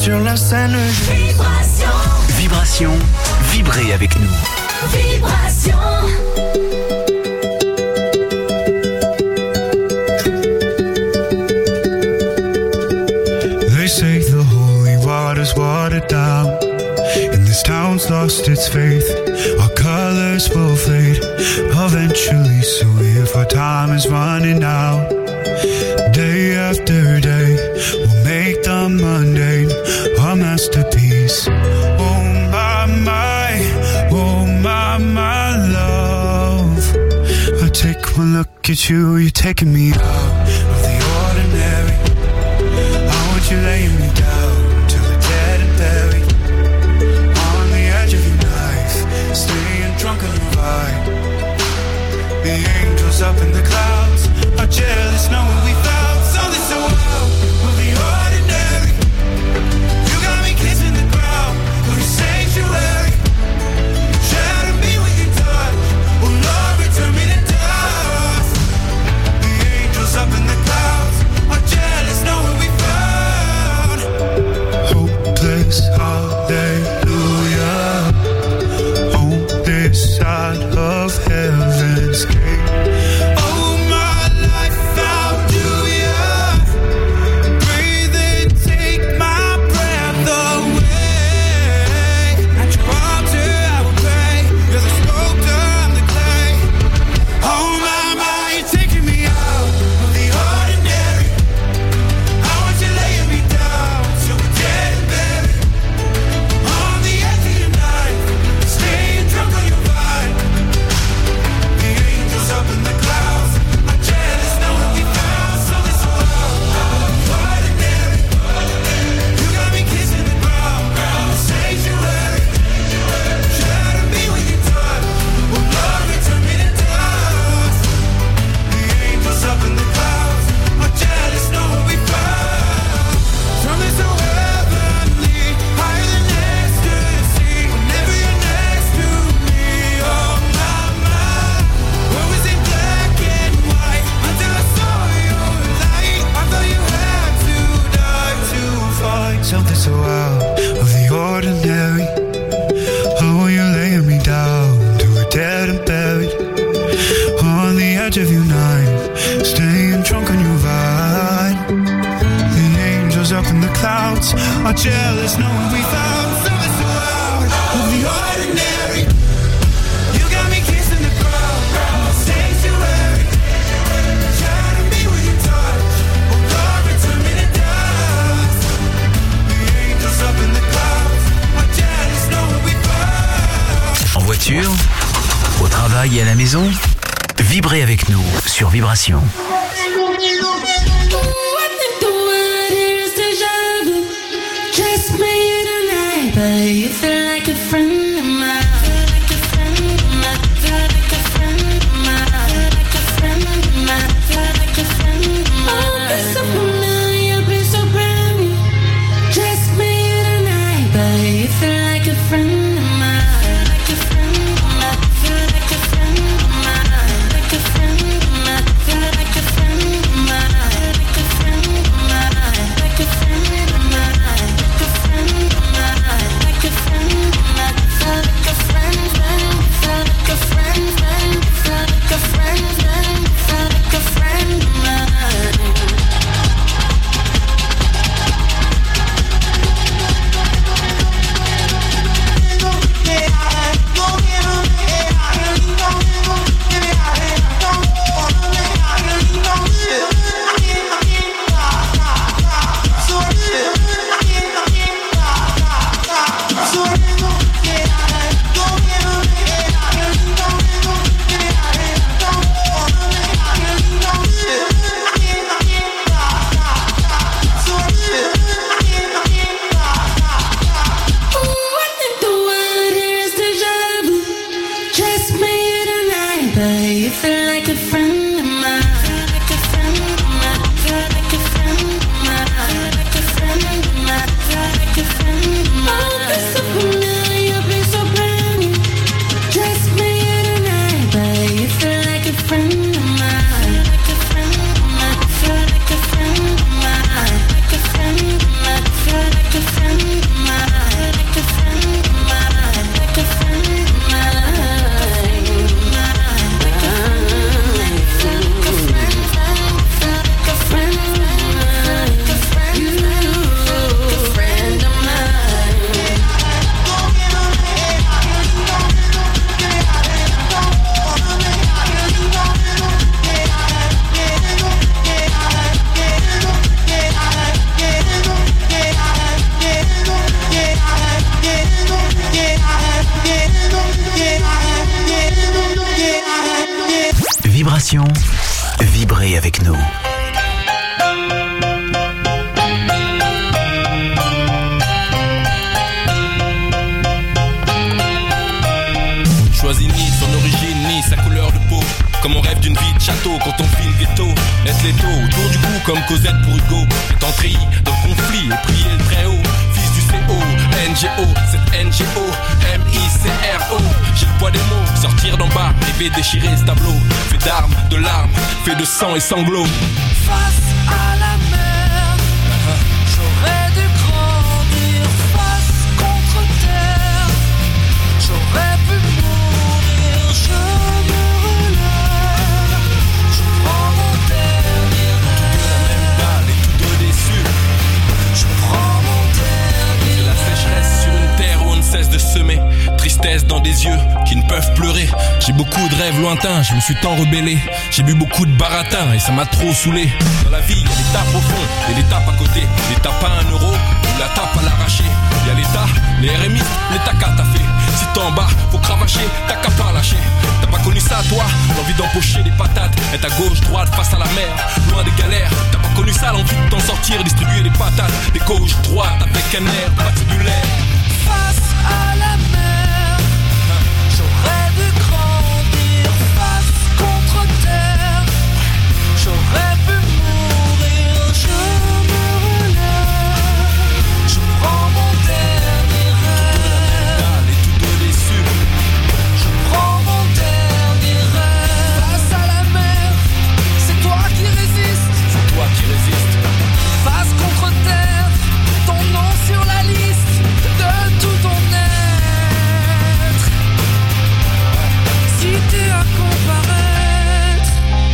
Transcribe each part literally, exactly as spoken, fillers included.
sur la scène. Vibration. Vibration, vibrez avec nous. Vibration. They say the holy water's watered down, and this town's lost its faith. Our colors will fade eventually, so if our time is running out, day after day, we'll make the mundane a masterpiece. Oh my, my, oh my, my love. I take one look at you, you're taking me out of the ordinary. I want you laying me down till we're dead and buried, on the edge of your knife, staying drunk on your vibe. The angels up in the clouds are jealous knowing we found something so wild of the ordinary. You got me kissing the ground of your sanctuary. Shatter me with your touch, oh Lord, return me to dust. The angels up in the clouds are jealous knowing we found hopeless hallelujah on this side of heaven's gate. Something so out of the ordinary. Oh, you're laying me down till we're dead and buried, on the edge of your knife, staying drunk on your vibe. The angels up in the clouds are jealous knowing we found something so out of the ordinary. You got me kissing the ground, sanctuary. Shatter me with your touch, oh Lord, return me to dust. Up in the clouds, are jealous knowing we found. En voiture, au travail et à la maison, vibrez avec nous sur Vibration. Like a friend of mine. vibrez avec nous. Choisis ni son origine ni sa couleur de peau. Comme on rêve d'une vie de château quand on file ghetto. Laisse les taux autour du cou comme Cosette pour Hugo. Étant treillis dans le conflit et prier le très haut. Fils du C O, N G O, c'est N G O, M I C R O. J'ai le poids des mots, sortir d'en bas, rêver déchirer ce tableau. Fait d'armes, de larmes, fait de sang et sanglots. Face à la mer, j'aurais dû grandir. Face contre terre, j'aurais pu mourir. Je me relève, je prends mon dernier rêve. La même balle et tous deux déçus. Je prends mon dernier C'est la sécheresse sur une terre où on ne cesse de semer. Tristesse dans des yeux qui ne peuvent pleurer. J'ai beaucoup de rêves lointains, je me suis tant rebellé. J'ai bu beaucoup de baratin et ça m'a trop saoulé. Dans la vie, il y a l'étape au fond et l'étape à côté. L'étape à un euro ou la tape à l'arracher. Il y a l'état, les R M I, l'état qu'à t'as fait. Si t'es en bas, faut cravacher, t'as qu'à pas lâcher. T'as pas connu ça toi, l'envie d'empocher des patates. Être à gauche, droite, face à la mer, loin des galères. T'as pas connu ça, l'envie de t'en sortir, distribuer des patates. Des gauche, droite, avec un air patibulaire. face à la mer, j'aurais dû grandir. Face contre terre, j'aurais pu mourir. Je me relève, je prends mon dernier rêve. Et tous deux déçus. Je prends mon dernier rêve. Face à la mer, c'est toi qui résistes. C'est toi qui résistes. Face contre terre, ton nom sur la liste de tout ton être. Si t'es à comparaître,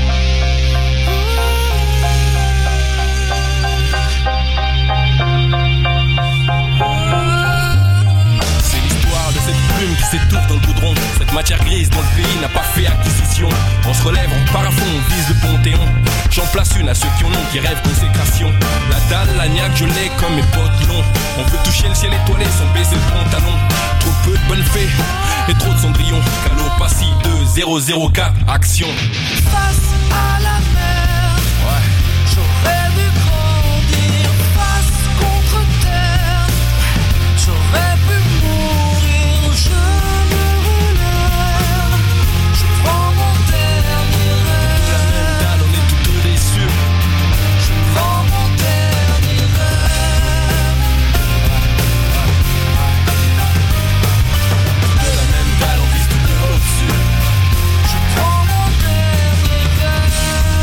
C'est l'histoire de cette plume qui s'étouffe dans le goudron. Cette matière grise dont le pays n'a pas fait acquisition. On se relève, on part à fond, on vise le Panthéon. J'en place une à ceux qui en ont, qui rêvent consécration. La dalle, la niaque, je l'ai comme mes potes longs. On veut toucher le ciel étoilé sans baiser le pantalon. Trop peu de bonnes fées et trop de cendrillon. Calopassie deux zéro zéro quatre, action. face à la mer, Ouais. j'aurais dû grandir. Face contre terre, j'aurais pu mourir. Je me relève, je prends mon dernier La même rêve. dalle, on est tous deux déçus. Je prends mon dernier rêve. De la même dalle, on vise tous deux au-dessus. Je prends mon dernier rêve.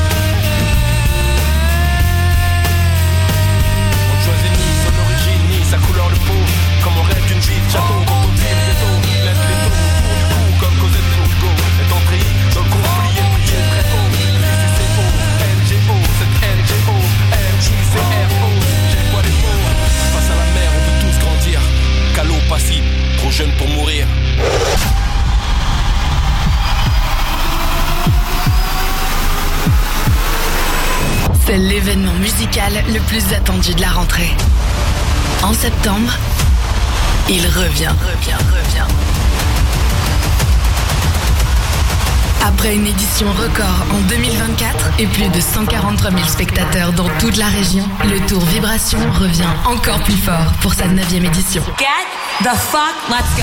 On ne choisit ni son origine ni sa couleur de peau. Comme on rêve d'une vie de château quand on tire les taux. Laisse les taux autour du cou comme Cosette pour Hugo. Est entré dans le conflit et prier très haut. Fils du C O, N G O, c'est N G O, M I C R O. J'ai le poids des mots. Face à la mer, on veut tous grandir. Calopassie, trop jeune pour mourir. C'est l'événement musical le plus attendu de la rentrée. En septembre, il revient, revient, revient. Après une édition record en deux mille vingt-quatre et plus de cent quarante-trois mille spectateurs dans toute la région, le Tour Vibration revient encore plus fort pour sa neuvième édition. Get the fuck, let's go.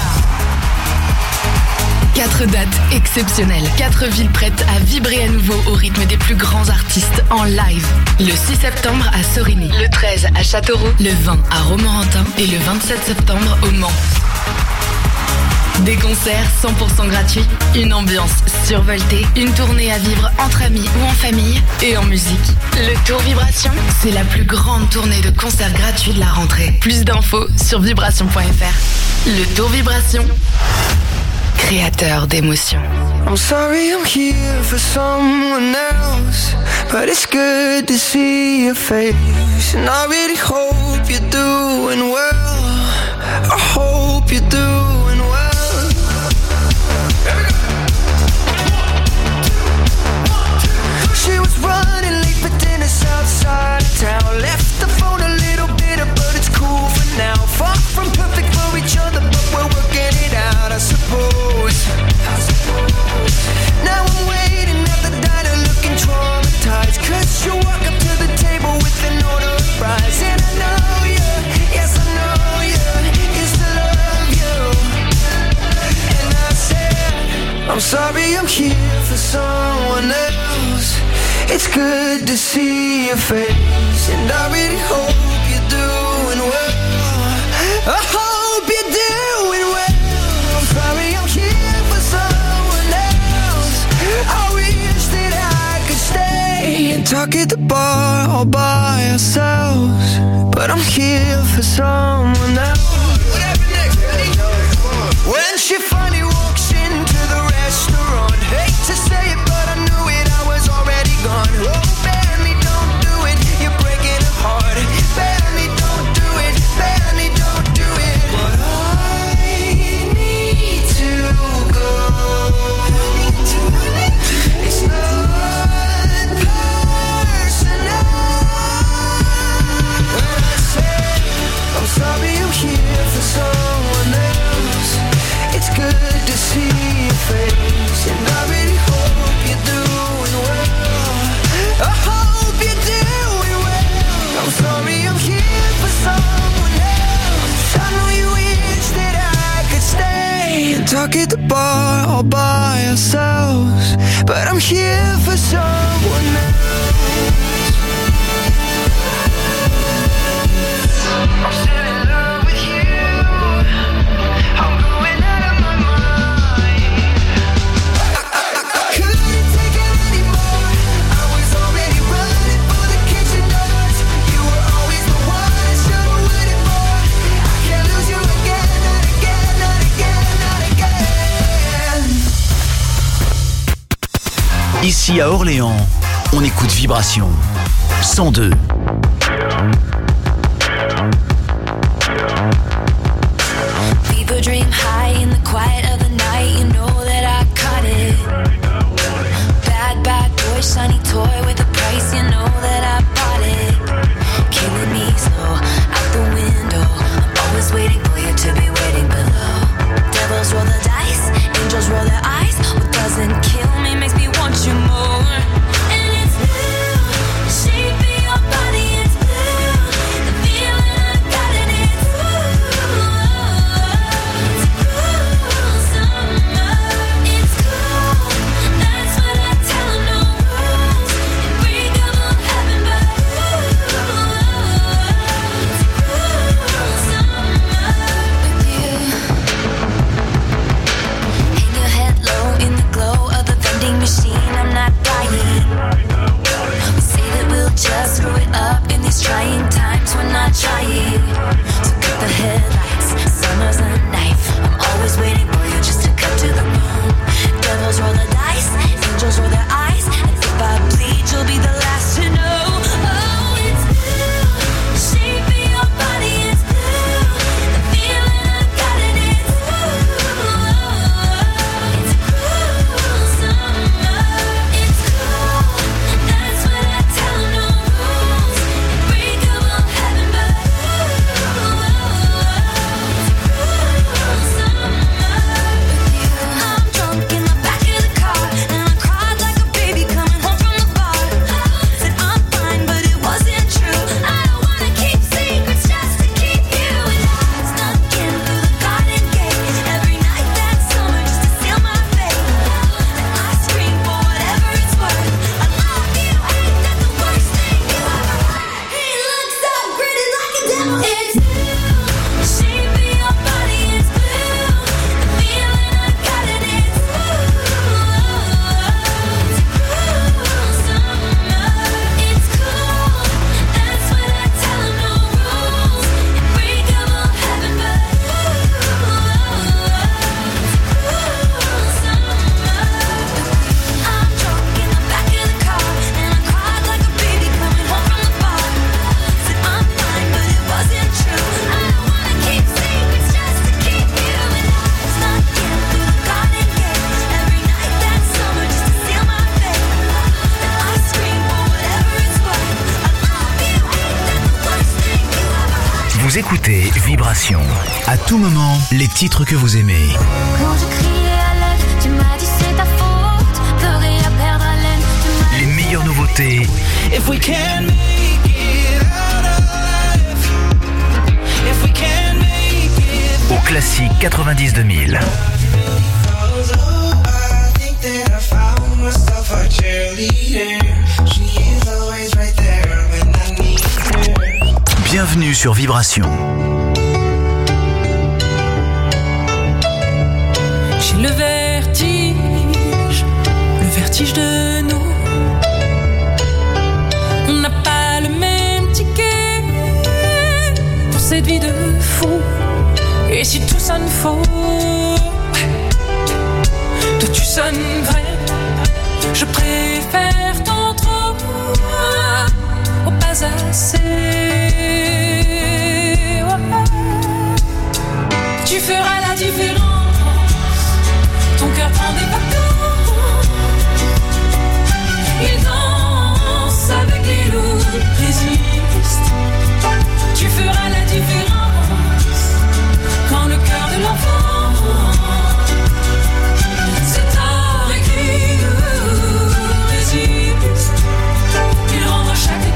Quatre dates exceptionnelles, quatre villes prêtes à vibrer à nouveau au rythme des plus grands artistes en live. Le six septembre à Sorigny, le treize à Châteauroux, le vingt à Romorantin et le vingt-sept septembre au Mans. Des concerts cent pour cent gratuits, une ambiance survoltée, une tournée à vivre entre amis ou en famille et en musique. Le Tour Vibration, c'est la plus grande tournée de concerts gratuits de la rentrée. Plus d'infos sur vibration point f r. Le Tour Vibration, créateur d'émotions. I'm sorry I'm here for someone else, but it's good to see your face. And I really hope you're doing well. I hope you're doing well. She was running late for dinner outside of town. Left the phone a little bitter, but it's cool for now. Far from perfect for each other, but we're working it out, I suppose. Now I'm waiting at the diner looking traumatized. sorry I'm here for someone else. It's good to see your face, and I really hope you're doing well. I hope you're doing well. I'm sorry I'm here for someone else. I wish that I could stay and talk at the bar all by ourselves, but I'm here for someone else. Whatever next, ready? When she finally walks into the restaurant, hate to say it, but I knew it, I was already gone. Oh, Benny, don't do it, you're breaking her heart. Benny, don't do it, Benny, don't do it. But I need to go. It's not personal. When I say I'm sorry I'm here for someone else, it's good to see your face, and I really hope you're doing well. I hope you're doing well. I'm sorry I'm here for someone else. I know you wish that I could stay and talk at the bar all by ourselves, but I'm here for someone else. I'm still in love with you. I'm going out of my mind. I, I, I couldn't take it anymore. I was already running for the kitchen doors. You were always the one I should've waited for. I can't lose you again, not again, not again, not again. Ici à Orléans, on écoute Vibration cent deux. People dream high in the quiet of the night. You know that I caught it. Bad, bad boy, shiny toy with a price. You know that I bought it. Killing me slow, out the window. I'm always waiting for you to be waiting below. Devils roll the dice, angels roll their eyes. What doesn't kill me makes me want you more. And it's blue, the shape of your body. It's blue, the feeling I got in it. Just screw it up in these trying times. We're not trying. So cut the headlights, summer's a knife. I'm always waiting for you just to cut to the bone. Devils roll the dice, angels roll their eyes. And if I bleed, you'll be the last to know. Oh, it's blue, the shape of your body is blue. The feeling I got in it. It's cool summer. It's cool, that's what I tell them. No rules, unbreakable heaven, but Vous écoutez Vibration. À tout moment, les titres que vous aimez. Quand je criais à l'aide, tu m'as dit c'est ta faute. Pleurer à perdre haleine, tu m'as Les meilleures nouveautés. If we can make it out alive. If we can make it. Au classique quatre-vingt-dix deux mille. I think that leader. She is always right there when I need her. Bienvenue sur Vibration. J'ai le vertige, le vertige de nous. On n'a pas le même ticket pour cette vie de fou. Et si tout sonne faux, toi tu sonnes vrai. Je préfère ton trop au pas assez. Tu feras la différence. Ton cœur prend des vacances. Il danse avec les loups, résiste. Tu feras la différence quand le cœur de l'enfant c'est tard écrit, résiste. Il rend à chaque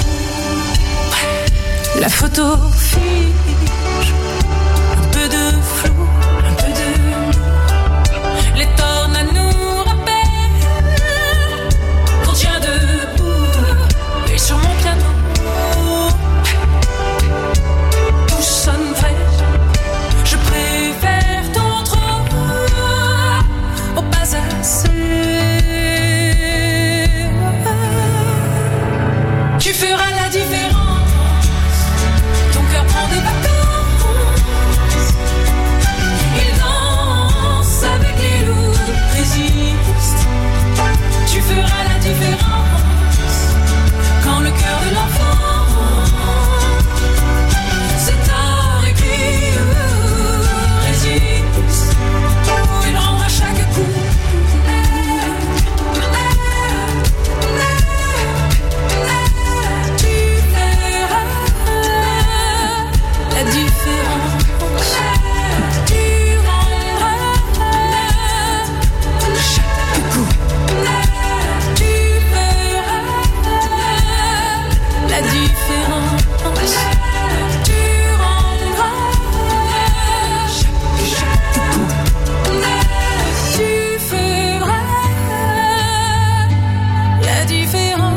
coup. La photo fige, un peu de flou, un peu de les tornades nous rappellent qu'on tient debout. Et sur mon piano tout sonne vrai. Je préfère ton trop au pas assez. Tu feras la différence. Ton cœur prend des vacances. Il danse avec les loups, résiste. Tu feras la différence quand le cœur de l'enfant c'est tard écrit, résiste. Il rend à chaque coup. Tu feras la différence. Tu rendras chaque coup. Tu feras la différence. Tu rendras chaque coup. Tu feras la différence.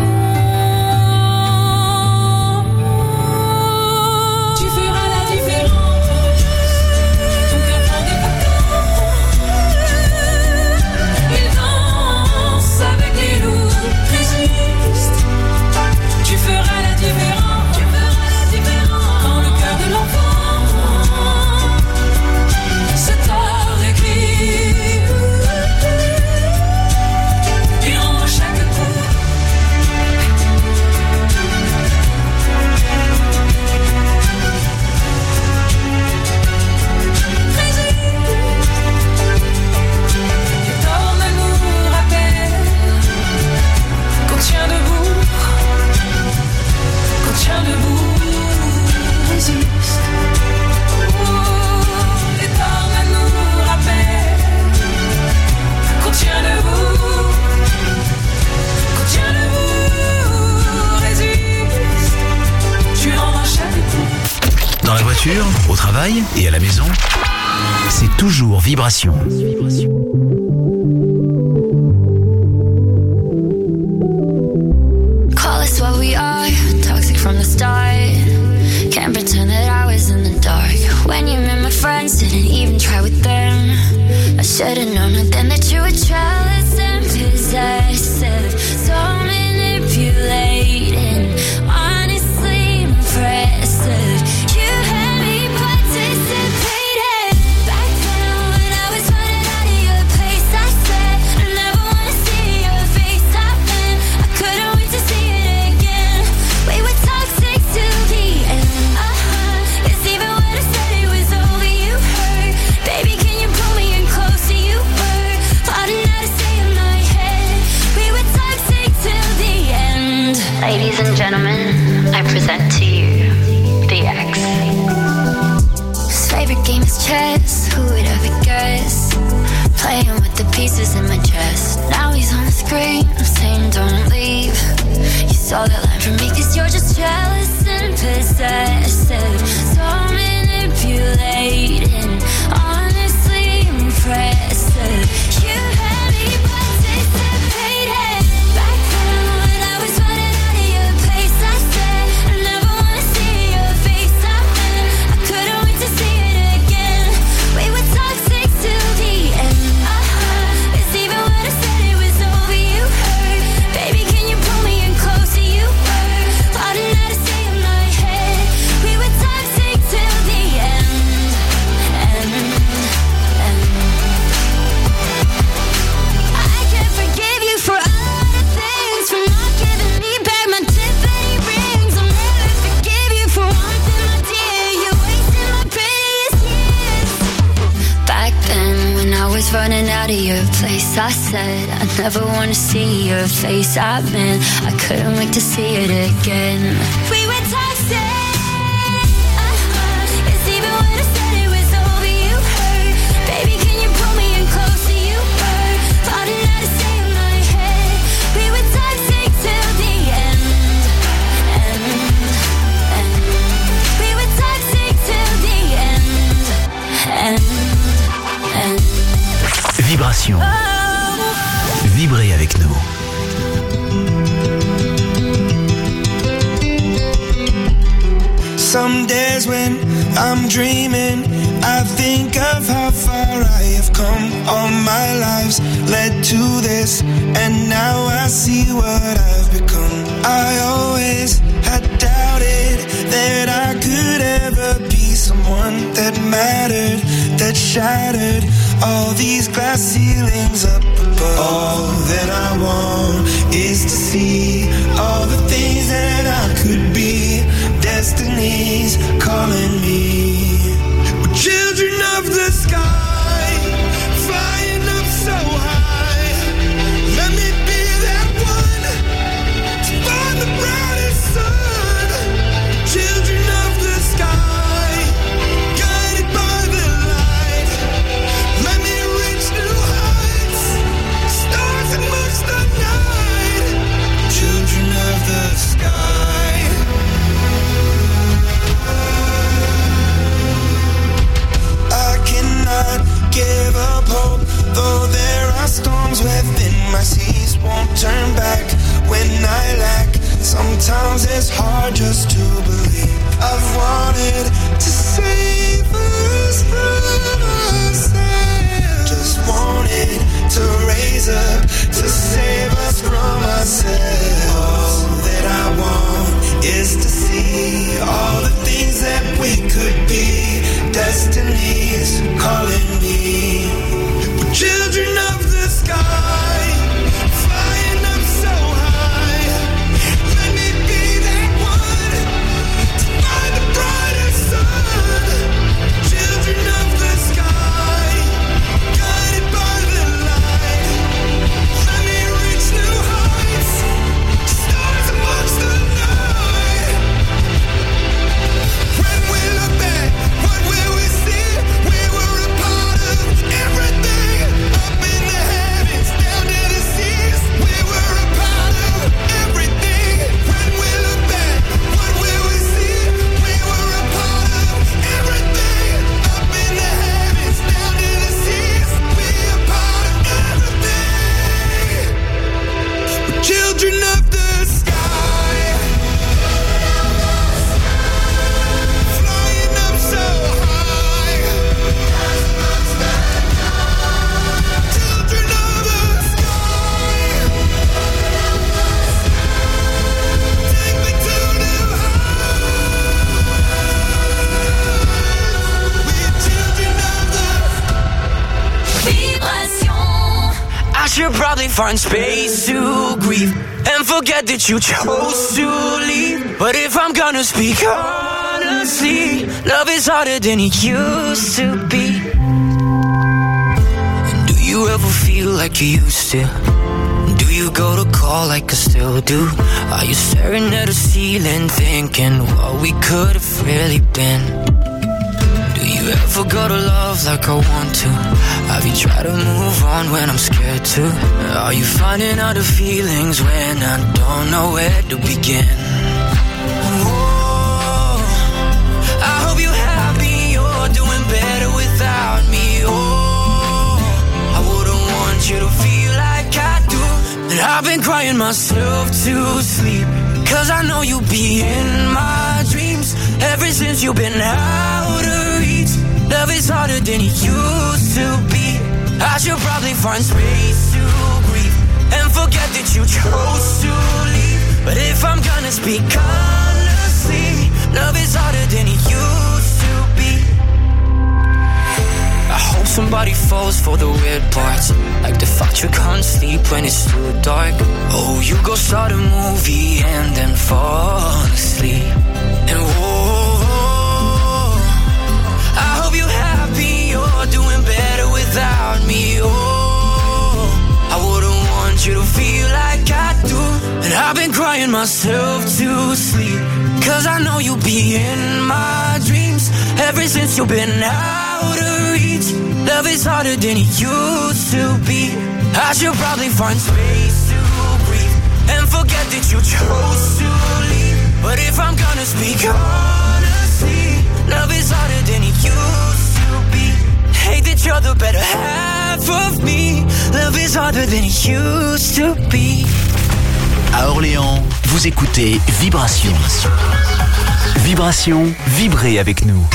Tu feras la différence. Ton cœur prend des vacances. Il danse avec les loups, résiste. Tu feras la différence. Tu feras la différence quand le cœur de l'enfant c'est tard écrit. Il rend à chaque coup. Les tornades nous rappellent qu'on tient debout, qu'on tient debout, résiste. Les tornades nous rappellent qu'on tient debout, qu'on tient debout, résiste. Tu rends à chaque coup. Dans la voiture, au travail et à la maison, c'est toujours Vibration. Call us what we are, toxic from the start. Can't pretend that I was in the dark. When you met my friends, didn't even try with them. I should've known then that you were jealous and possessive. So manipulating, honestly impressive. You had me participating. Back then when I was running out of your place, I said I never wanna see your face again. I couldn't wait to see it again. We were toxic till the end. Uh-huh. 'Cause even when I said it was over, you hurt. Baby, can you pull me in closer? You were plotting how to stay in my head. running out of your place. I said I never wanna see your face. I've been, I couldn't wait to see it again. We were toxic. Uh-huh. It's even when I said it was over, you hurt. Baby, can you pull me in closer? You hurt. All that I say in my head. We were toxic till the end. End. End. We were toxic till the end. End. End. Vibration. Vibrez avec nous. Some days when I'm dreaming, I think of how far I have come. All my lives led to this, and now I see what I've become. I always had doubted that I could ever be someone that mattered, that shattered all these glass ceilings up above. All that I want is to see all the things that I could be. Destiny's calling me. We're children of the sky, flying up so high. Let me be that one to find the brightest sun. Children of the sky, guided by the light. Let me reach new heights, stars amongst the night. Children of the sky. Give up hope, though there are storms within my seas. Won't turn back when I lack. Sometimes it's hard just to believe. I've wanted to save us from ourselves. Just wanted to raise up to save us from ourselves. All that I want is to see all the things that we could be. Destiny's calling me. We're children of the sky, flying up so high. Let me be that one to find the brightest sun. Children of the sky, guided by the light. Let me reach new heights, stars amongst the night. When we look back, what will we see? We were a part of everything, up in the heavens, down to the seas. We were a part of everything. When we look back, what will we see? We were a part of everything, up in the heavens, down to the seas. We are part of everything. We're children of the sky, flying up so high. Children of the sky, take me to new heights. We're children of the Vibration. I should probably find space to grieve and forget that you chose to leave. But if I'm gonna speak honestly, love is harder than it used to be. And do you ever feel like you used to? Do you go to call like I still do? Are you staring at the ceiling thinking what we could have really been? Do you ever go to love like I want to? Have you tried to move on when I'm scared to? Are you finding out the feelings when I don't know where to begin? Oh, I hope you're happy, you're doing better without me. Oh, I wouldn't want you to feel like I do, that I've been crying myself to sleep. Cause I know you'll be in my dreams ever since you've been out of reach. Love is harder than it used to be. I should probably find space to grieve and forget that you chose to leave. But if I'm gonna speak honestly, love is harder than it used to be. I hope somebody falls for the weird parts, like the fact you can't sleep when it's too dark. Oh, you go start a movie and then fall asleep. And whoa, I hope you're happy, you're doing better without me. Oh, Cause I know you'll be in my dreams. Ever since you've been out of reach, love is harder than it used to be. I should probably find space to breathe and forget that you chose to leave. But if I'm gonna speak honestly, love is harder than it used to be. Hate that you're the better half of me. Love is harder than it used to be. À Orléans, vous écoutez Vibration. Vibration, vibrez avec nous.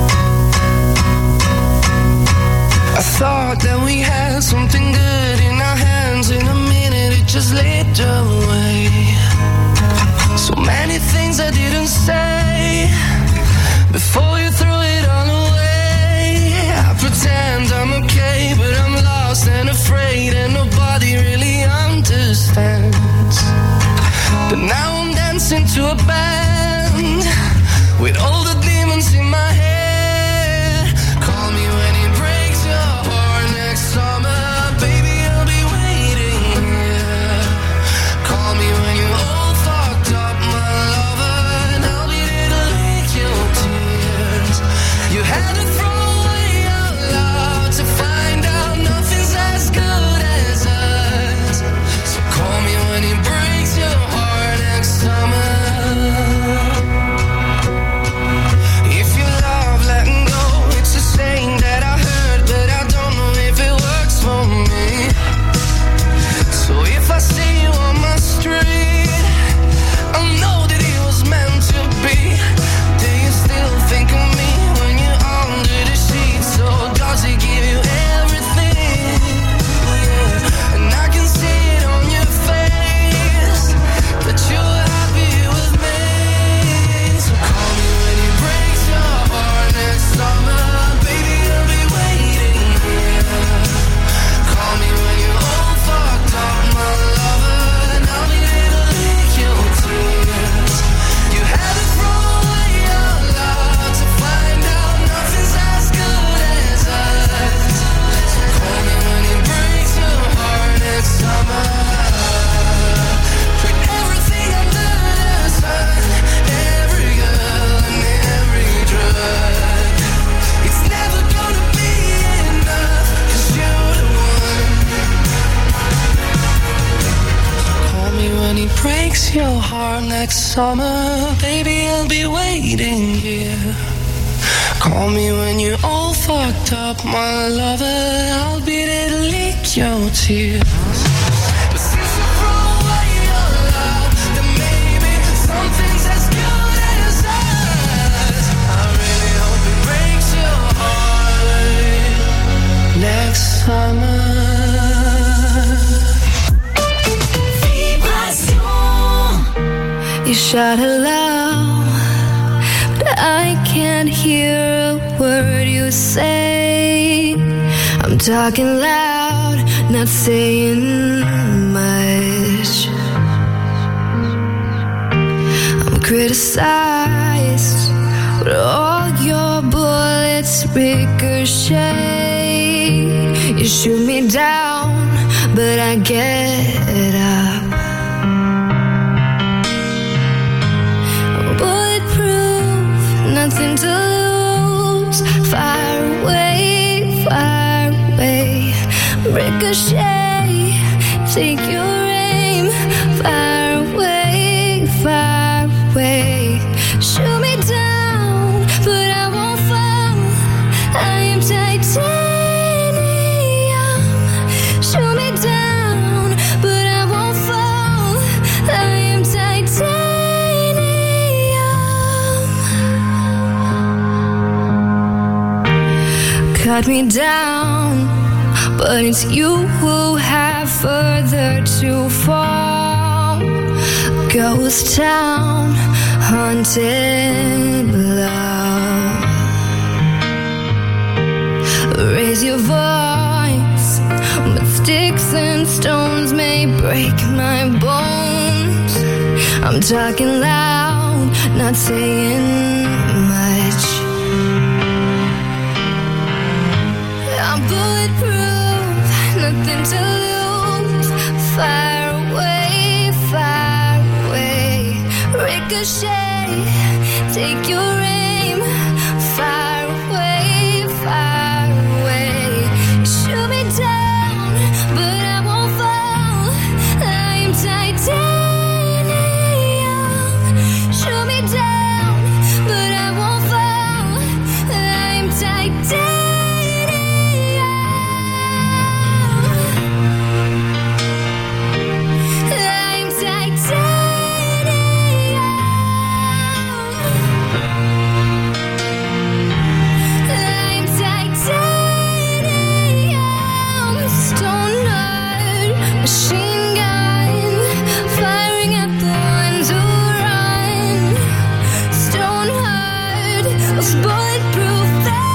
I thought that we had something good in our hands. In a minute it just slipped away. So many things I didn't say before you threw it all away. I pretend I'm okay, but I'm lost and afraid, and nobody really understands. But now I'm dancing to a band with all the demons in my head. Call me when it breaks your heart next summer, baby, I'll be waiting here. Call me when you're all fucked up, my lover, and I'll be there to lick your tears. You had to throw away out loud to find out nothing's as good as us. So call me when it breaks your heart next summer. If you love letting go, it's a saying that I heard, but I don't know if it works for me. So if I see you on my street, I'll know that it was meant to be. Do you still think of me when you're under the sheets? Or does it give you everything? Yeah. And I can see it on your face that you're happy with me. So call me when it breaks your heart next summer, baby, I'll be waiting here. Call me when you're all fucked up, my lover, and I'll be there to lick your tears. You had to throw away out loud to find out nothing's as good as us. So call me when it breaks your heart next summer. Put everything under the sun, every girl and every drug. It's never gonna be enough, cause you're the one. Call me when he breaks your heart next summer, baby, I'll be waiting here. Call me when you're all fucked up, my lover, I'll be there to lick your tears. But since you throw away your love, then maybe something's as good as us. I really hope it breaks your heart next summer. You shout aloud, but I can't hear a word you say. I'm talking loud, not saying much. I'm criticized, but all your bullets ricochet. You shoot me down, but I get up. Nothing to lose. Fire away, fire away. Ricochet, take your aim. Fire away, fire away. Shoot me down, but I won't fall. I am titanium. Shoot me down, but I won't fall. I am titanium. Cut me down, but it's you who have further to fall. Ghost town, haunted love. Raise your voice, but sticks and stones may break my bones. I'm talking loud, not saying much. I'm bulletproof, nothing to lose. Fire away, fire away. Ricochet, take your aim far away, far away. Shoot me down, but I won't fall. I'm titanium. Shoot me down, but I won't fall. I'm titanium. I'm titanium. I'm titanium. Stone heart, machine gun, firing at the ones who run. Stone heart, was bulletproof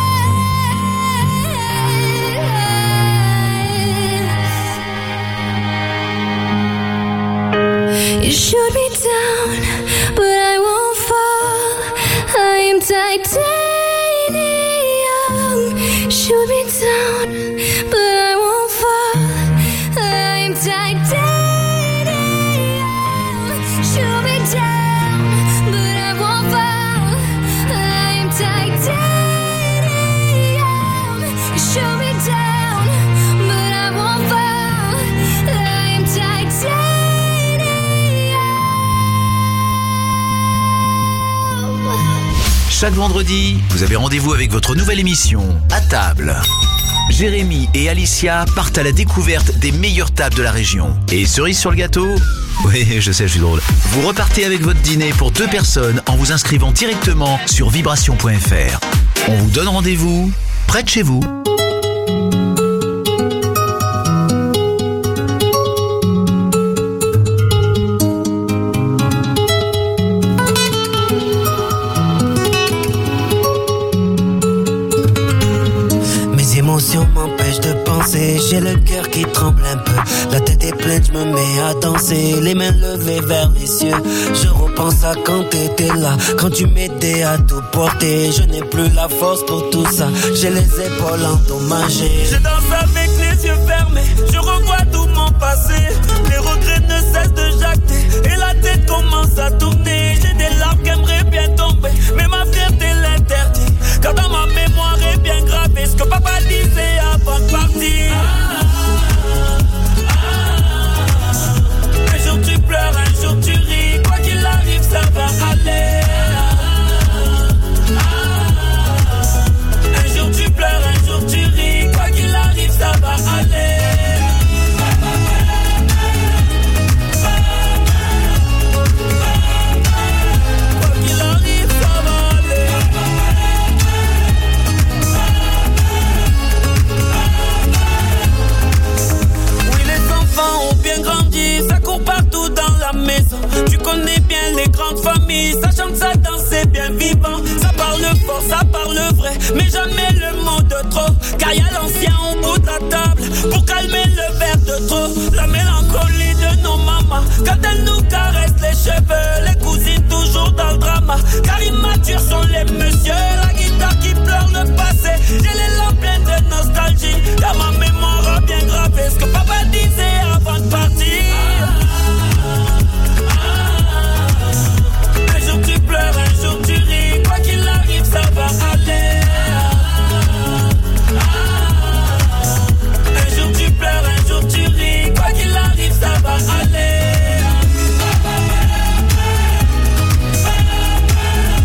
vest. You shoot me down, but I won't fall. I'm titanium. Shoot me down, but I won't fall. I'm titanium. Shoot me down, but I won't fall. I'm titanium. Shoot me down, but I won't fall. I'm titanium. Chaque vendredi, vous avez rendez-vous avec votre nouvelle émission, À table. Jérémy et Alicia partent à la découverte des meilleures tables de la région. Et cerise sur le gâteau, oui, je sais, je suis drôle. Vous repartez avec votre dîner pour deux personnes en vous inscrivant directement sur vibration point f r. On vous donne rendez-vous près de chez vous. Mes émotions m'empêchent de penser, j'ai le cœur qui tremble un peu. La tête est pleine, je me mets à danser, les mains levées vers les cieux. Je repense à quand t'étais là, quand tu m'aidais à tout porter. Je n'ai plus la force pour tout ça, j'ai les épaules endommagées. Je danse avec les yeux fermés, je revois tout mon passé. Les regrets ne cessent de jacter, et la tête commence à tourner. J'ai des larmes qui aimeraient bien tomber, mais ma fierté l'interdit. Car dans ma mémoire est bien gravé ce que papa disait avant de partir. Un jour tu pleures, un jour tu ris, quoi qu'il arrive ça va aller. Un jour tu pleures, un jour tu ris, quoi qu'il arrive ça va aller. Quoi qu'il arrive ça va aller. Oui, les enfants ont bien grandi, ça court partout dans la maison. Tu connais bien les grandes familles, ça chante, ça danse, c'est bien vivant. Ça parle fort, ça parle vrai, mais jamais le mot de trop. Car y'a l'ancien au bout de la table pour calmer le verre de trop. La mélancolie de nos mamans quand elles nous caressent les cheveux. Les cousines toujours dans le drama, car immatures sont les messieurs. La guitare qui pleure le passé, j'ai les larmes pleines de nostalgie. Car ma mémoire a bien gravé ce que papa disait avant de partir. Un jour tu pleures, un jour tu ris, quoi qu'il arrive ça va aller. Un jour tu pleures, un jour tu ris, quoi qu'il arrive ça va aller.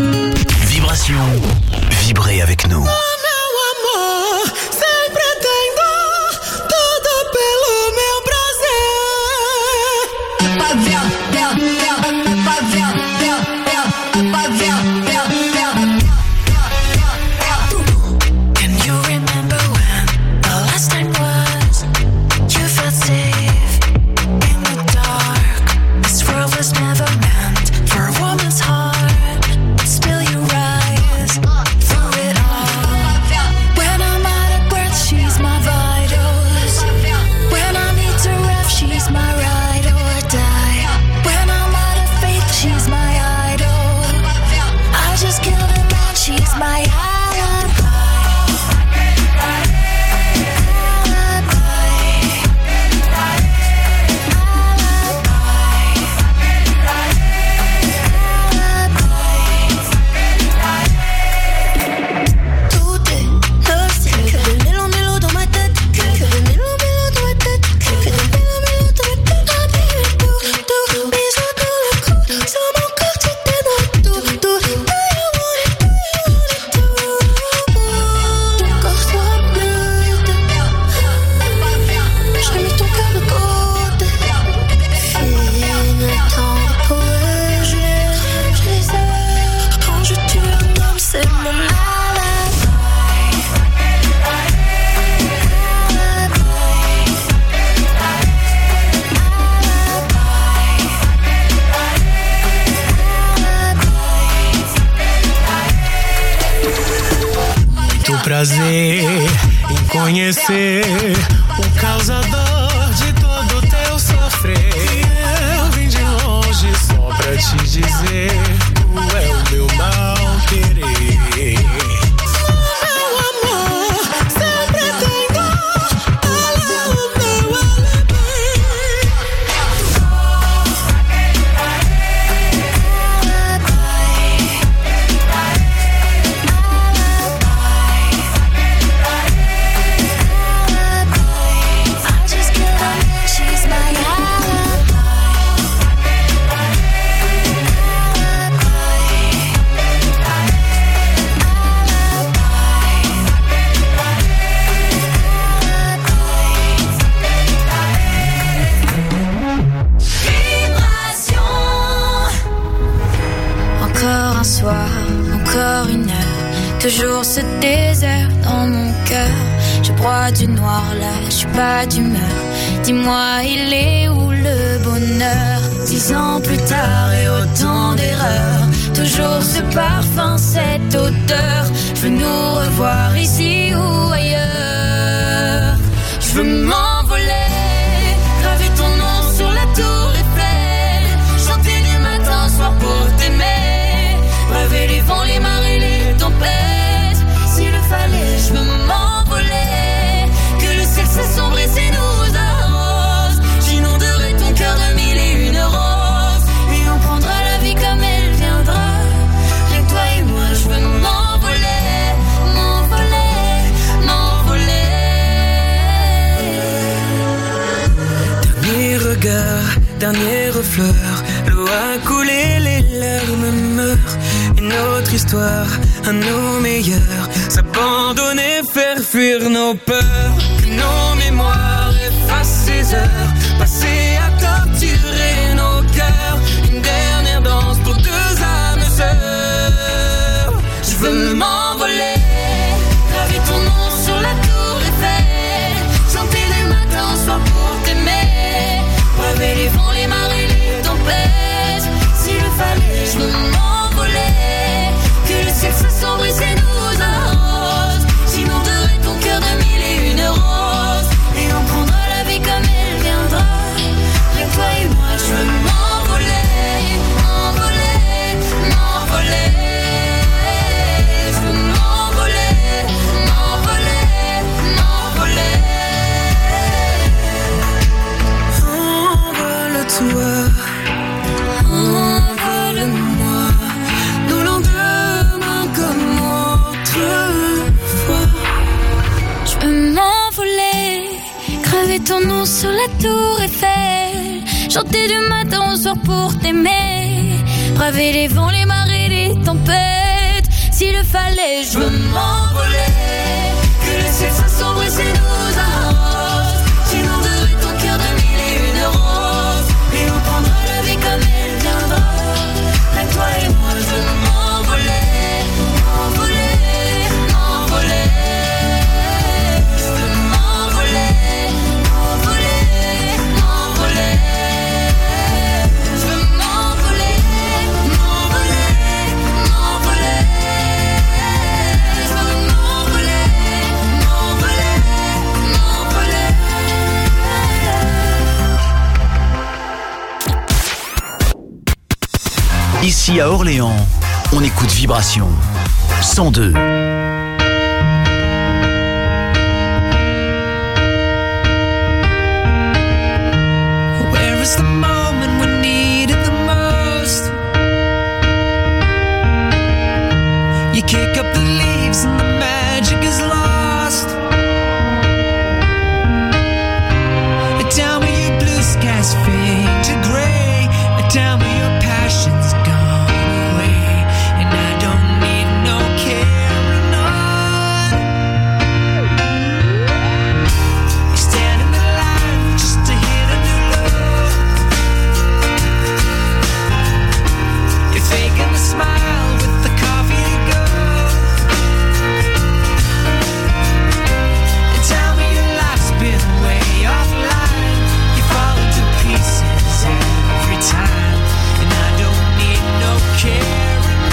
Vibration, vibrez avec nous. Prazer em conhecer o causador de todo teu sofrer. Eu vim de longe só pra te dizer, tu é o meu mal querer. Meu amor, sempre tem dor, ela é o meu alibi. Encore une heure, toujours ce désert dans mon cœur. Je broie du noir là, je suis pas d'humeur. Dis-moi, il est où le bonheur? Dix ans plus tard et autant d'erreurs. Toujours ce parfum, cette odeur. Je veux nous revoir ici ou ailleurs. Je veux m'envoler, graver ton nom sur la tour Eiffel. Chanter du matin au soir pour t'aimer. Braver les vents, les marées, les tempêtes. S'il le fallait, je veux m'envoler. Que le ciel s'assombrisse et nous arrose. J'inonderai ton cœur de mille et une roses. Et on prendra la vie comme elle viendra. Rien que toi et moi, je veux m'envoler. M'envoler, m'envoler. Dernier regard, dernière fleur. L'eau a coulé, les larmes meurent. Une autre histoire, à nos meilleurs. S'abandonner, faire fuir nos peurs. Que nos mémoires effacent ces heures passées à torturer nos cœurs. Une dernière danse pour deux âmes sœurs. Je veux m'envoler, graver ton nom sur la tour Eiffel. Chanter du matin au soir pour t'aimer. Braver les vents, les marées, les tempêtes. S'il le fallait, je veux m'envoler. Que le ciel s'assombrisse et nous arrose. J'inonderai ton cœur de mille et une roses. Et on prendra la vie comme elle viendra. Rien que toi et moi, je veux m'envoler. M'envoler, m'envoler. Je veux m'envoler, m'envoler, m'envoler. Envole-toi. Envole-moi. Nos lendemains comme autrefois. Je veux m'envoler, graver ton nom sur la tour Eiffel. Chanter du matin au soir pour t'aimer. braver les vents, les marées, les tempêtes. S'il le fallait, je veux m'envoler. Que le ciel s'assombrisse et nous arrose. J'inonderai ton cœur de mille et une roses. Et on prendra la vie comme elle viendra. Avec toi et moi, je veux m'envoler. M'envoler, m'envoler. Je veux m'envoler. M'envoler, m'envoler. Je veux m'envoler. M'envoler, m'envoler. Je veux m'envoler. M'envoler, m'envoler. Ici à Orléans, on écoute Vibration cent deux. Where is the moment we need it the most? You kick up the leaves and the magic is lost. Tell me your blue skies fade to gray. Tell me your passion's gone away. And I don't need no carrying on. You stand in the line just to hit a new low. You're faking the smile with the coffee to go. And tell me your life's been way offline. You fall into pieces every time. And I don't need no carrying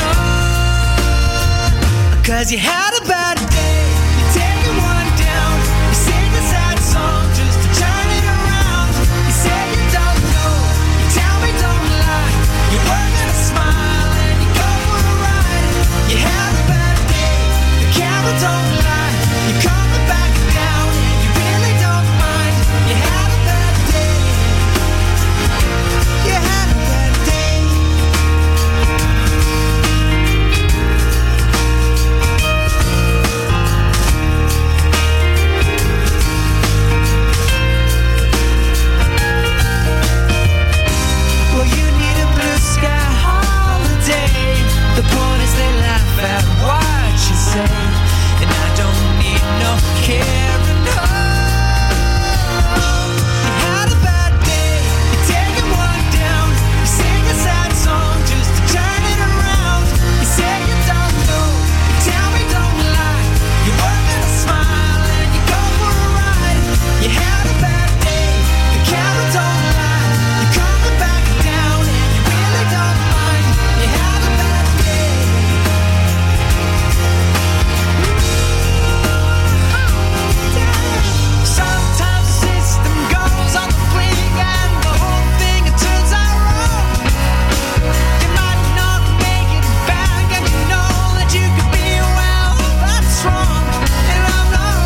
on. Cause you had a bad day. You're taking one down. You sing a sad song just to turn it around. You say you don't know. You tell me don't lie. You're working a smile and you go for a ride. You had a bad day. The camera don't lie. You're coming back down and you really don't mind. You had a bad day. You had a bad day. Well, you need a blue sky holiday. The point is they laugh at what you say. And I don't need no carrying on. You had a bad day. You're taking one down. You sing a sad song just to turn it around. You say you don't know. You tell me don't lie. You're working a smile and you go for a ride. You had a bad day. The camera don't lie. You're coming back down and you really don't mind. You had a bad day. Sometimes the system goes on the fling and the whole thing it turns out wrong. You might not make it back and you know that you could be well, that's wrong, and I'm not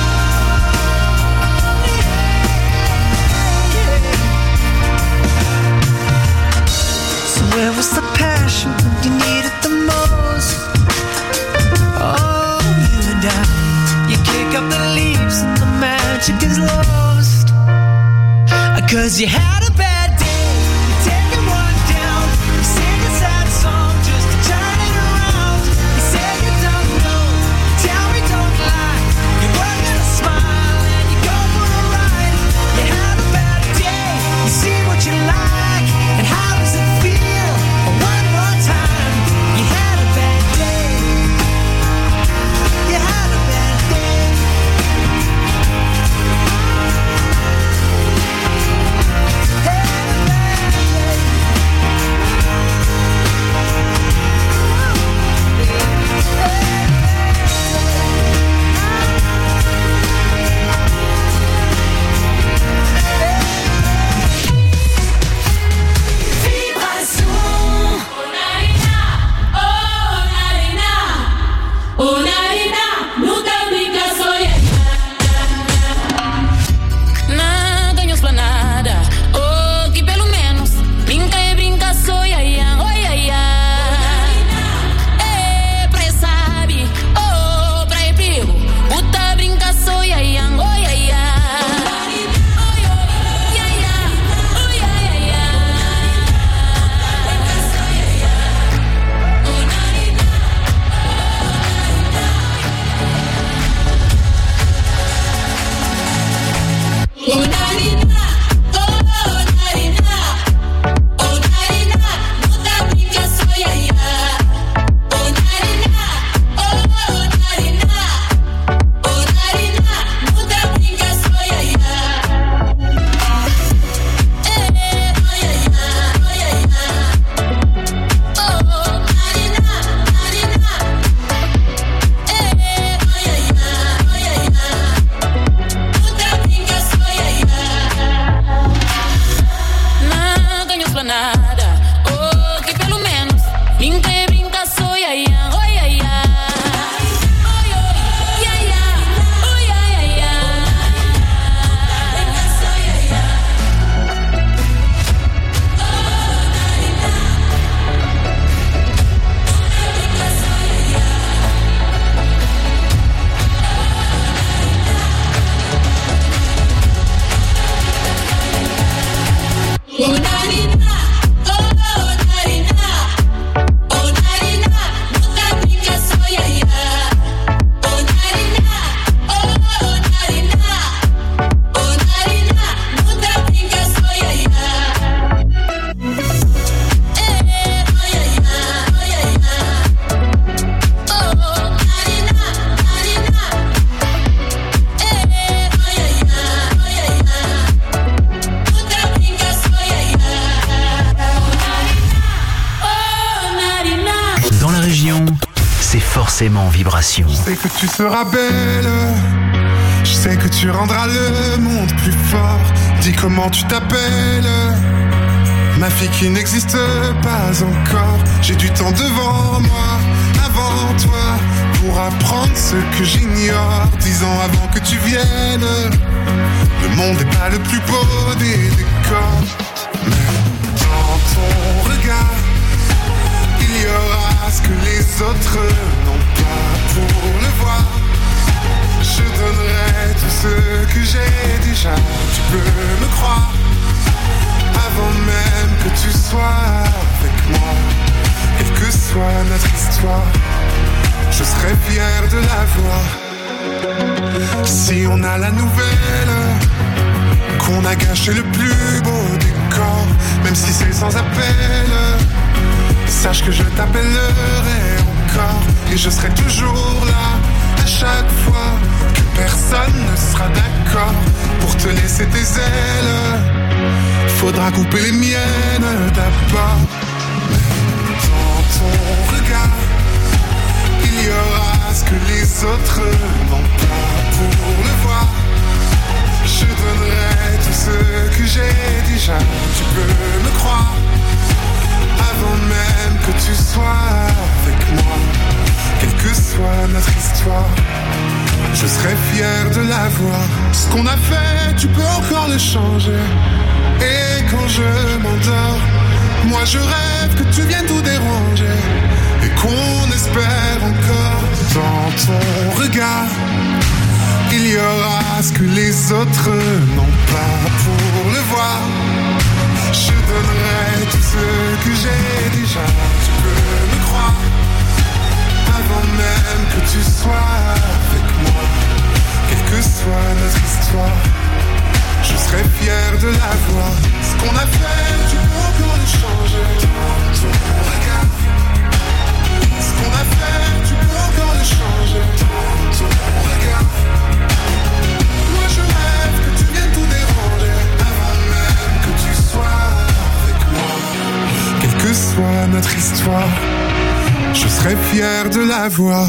wrong. Yeah, yeah. So where was the passion when you needed the most? Oh, you and I, you kick up the leaves and the magic is lost. Cause you had a bad day. You're taking one down. You sing a sad song just to turn it around. You say you don't know. You tell me don't lie. You're working a smile and you go for a ride. You had a bad day. You see what you like. And how does it feel? One more time. You had a bad day. You had a bad day. c'est forcément vibration. Je sais que tu seras belle, je sais que tu rendras le monde plus fort. Dis comment tu t'appelles, ma fille qui n'existe pas encore. J'ai du temps devant moi, avant toi, pour apprendre ce que j'ignore. Dix ans avant que tu viennes, le monde n'est pas le plus beau des décors. Mais dans ton regard, il y aura ce que les autres n'ont pas. Pour le voir, je donnerai tout ce que j'ai déjà. Tu peux me croire, avant même que tu sois avec moi. Quelle que soit notre histoire, je serai fier de la voir. Si on a la nouvelle qu'on a gâché le plus beau décor, même si c'est sans appel, sache que je t'appellerai encore. Et je serai toujours là, à chaque fois que personne ne sera d'accord pour te laisser tes ailes. Faudra couper les miennes d'abord. Dans ton regard, il y aura ce que les autres n'ont pas. Pour le voir, je donnerai tout ce que j'ai déjà. Tu peux me croire, avant même que tu sois avec moi. Quelle que soit notre histoire, je serai fier de la voir. Ce qu'on a fait, tu peux encore le changer. Et quand je m'endors, moi je rêve que tu viennes tout déranger. Et qu'on espère encore dans ton regard, il y aura ce que les autres n'ont pas. Pour le voir, je donnerai tout ce que j'ai déjà. Tu peux me croire, avant même que tu sois avec moi. Quelle que soit notre histoire, je serai fier de la voir. Ce qu'on a fait, tu peux encore le changer. Ton regard, ce qu'on a fait, tu peux encore le changer. Ton regard, moi je rêve que tu viennes tout déranger. Avant même que tu sois avec moi. Quelle que soit notre histoire, je serai fier de la voir.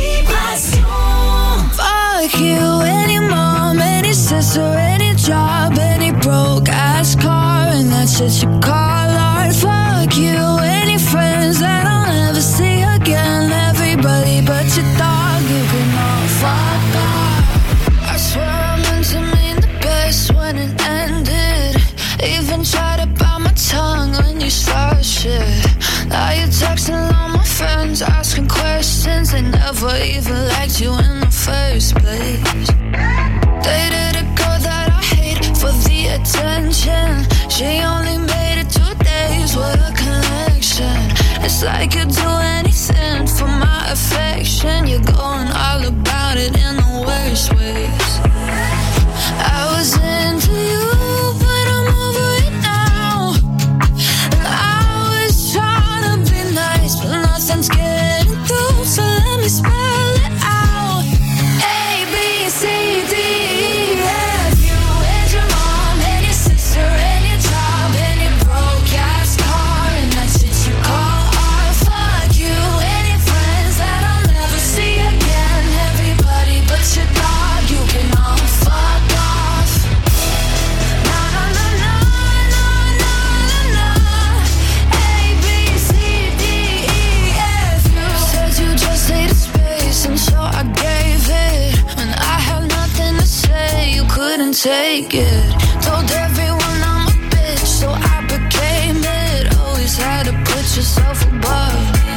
Fuck you, any mom, any sister, any job, any broke ass car, and that shit you call art. Fuck you, any friends that I'll never see again. Everybody but your dog, you can all fuck off. I swear I meant to mean the best when it ended. Even tried to bite my tongue when you started shit. Now you're texting all my friends, asking questions. They never even liked you in the first place. Dated a girl that I hate for the attention. She only made it two days with a connection. It's like you'd do anything for my affection. You're going all about it in the worst ways. I was into you, but I'm over it now. And I was trying to be nice, but nothing's getting through. So let me spell it out. A, B, C, D, E, F, you and your mom, and your sister, and your job, and your broke ass car, and that shit you call art. Fuck you, and your friends that I'll never see again. Everybody but your dog, you can all fuck off. Na na na na na na na na. A, B, C, D, E, F, you said you just needed space, and so I gave it. When I had nothing to say, you couldn't take it. Told everyone I'm a bitch, so I became it. Always had to put yourself above me.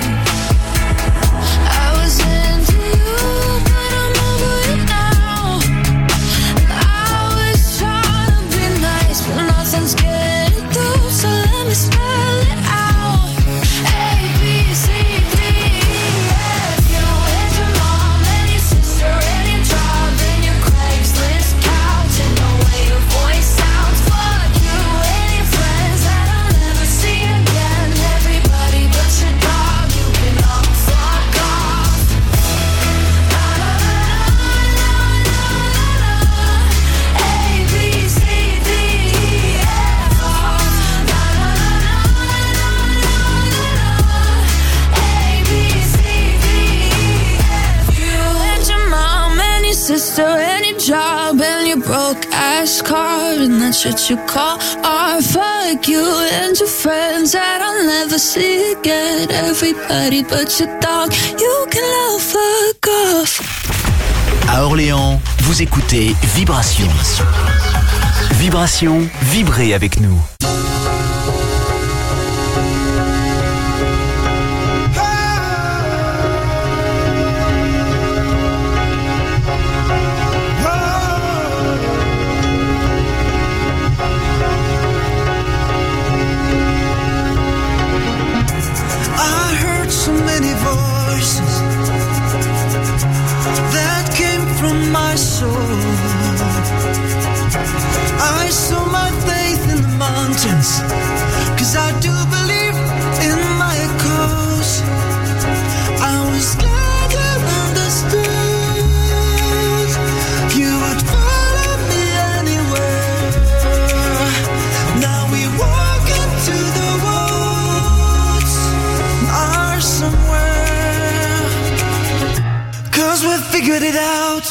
I was into you, but I'm over it now. And I was trying to be nice, but nothing's getting through. So let me spell it out. A, B, C, D, E, F, you and your mom, and your sister, and your job, and your Craigslist couch, and the way your voice broke ass car, and that's what you call art. Fuck you and your friends that I'll never see again. Everybody but your dog, you can love fuck off. À Orléans, vous écoutez Vibration. Vibration, vibrez avec nous. My soul, I saw my faith in the mountains, 'cause I do believe in my cause. I was glad I understood you would follow me anywhere. Now we walk into the woods or somewhere, 'cause we figured it out.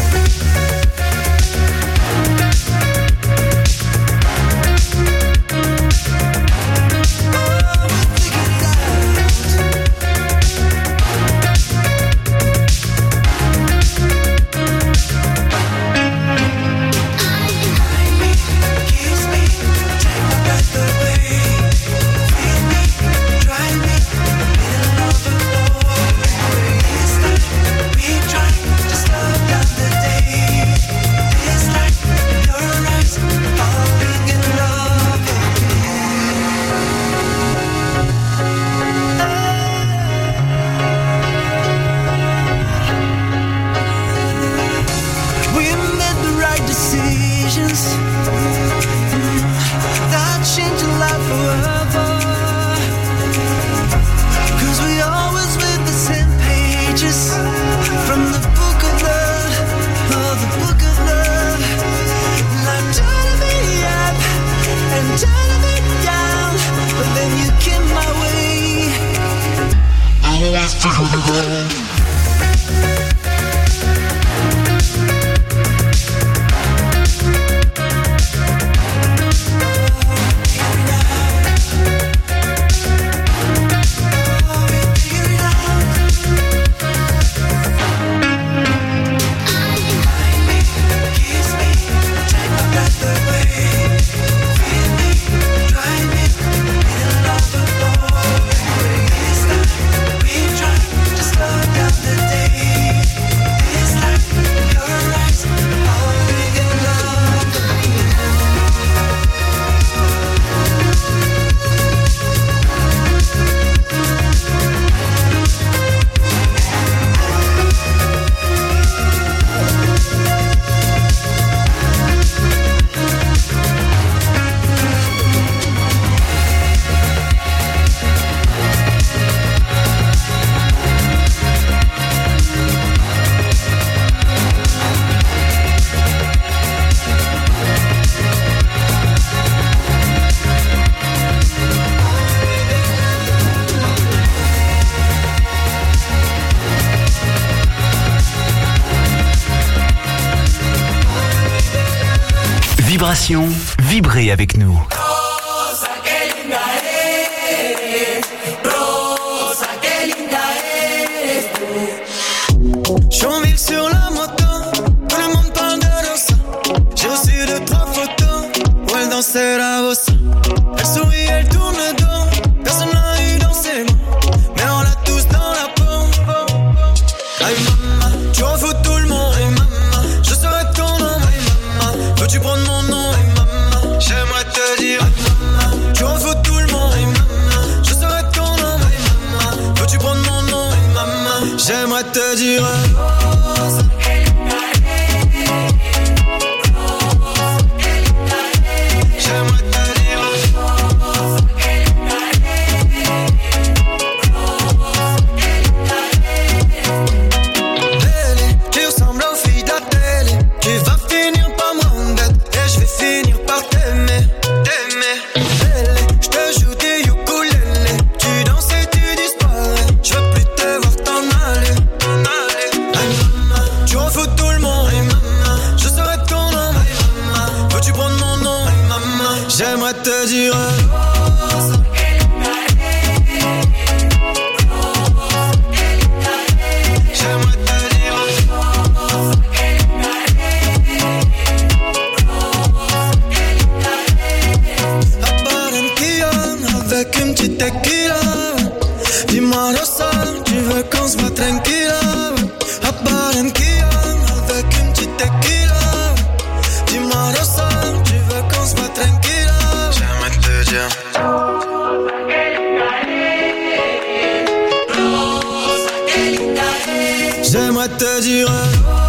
Vibration, vibrez avec nous. J'enville sur la moto, tout le monde parle de Rosa. J'ai reçu deux, trois photos où elle dansait la bossa. Elle sourit, elle tourne le dos, personne n'a eu dans ses mains, mais on l'a tous dans la peau. Aïe maman, tu en fous tout le monde. Aïe maman, je serai ton nom. Aïe maman, veux-tu prendre mon nom? Aïe maman, j'aimerais te dire. Aïe maman, tu en fous tout le monde. Aïe maman, je serai ton nom. Aïe maman, veux-tu prendre mon nom? Aïe maman, j'aimerais te dire. Barranquilla avec une petite tequila. Dis-moi Rosa, tu veux qu'on se voit tranquilla. J'aimerais te dire J'aimerais te dire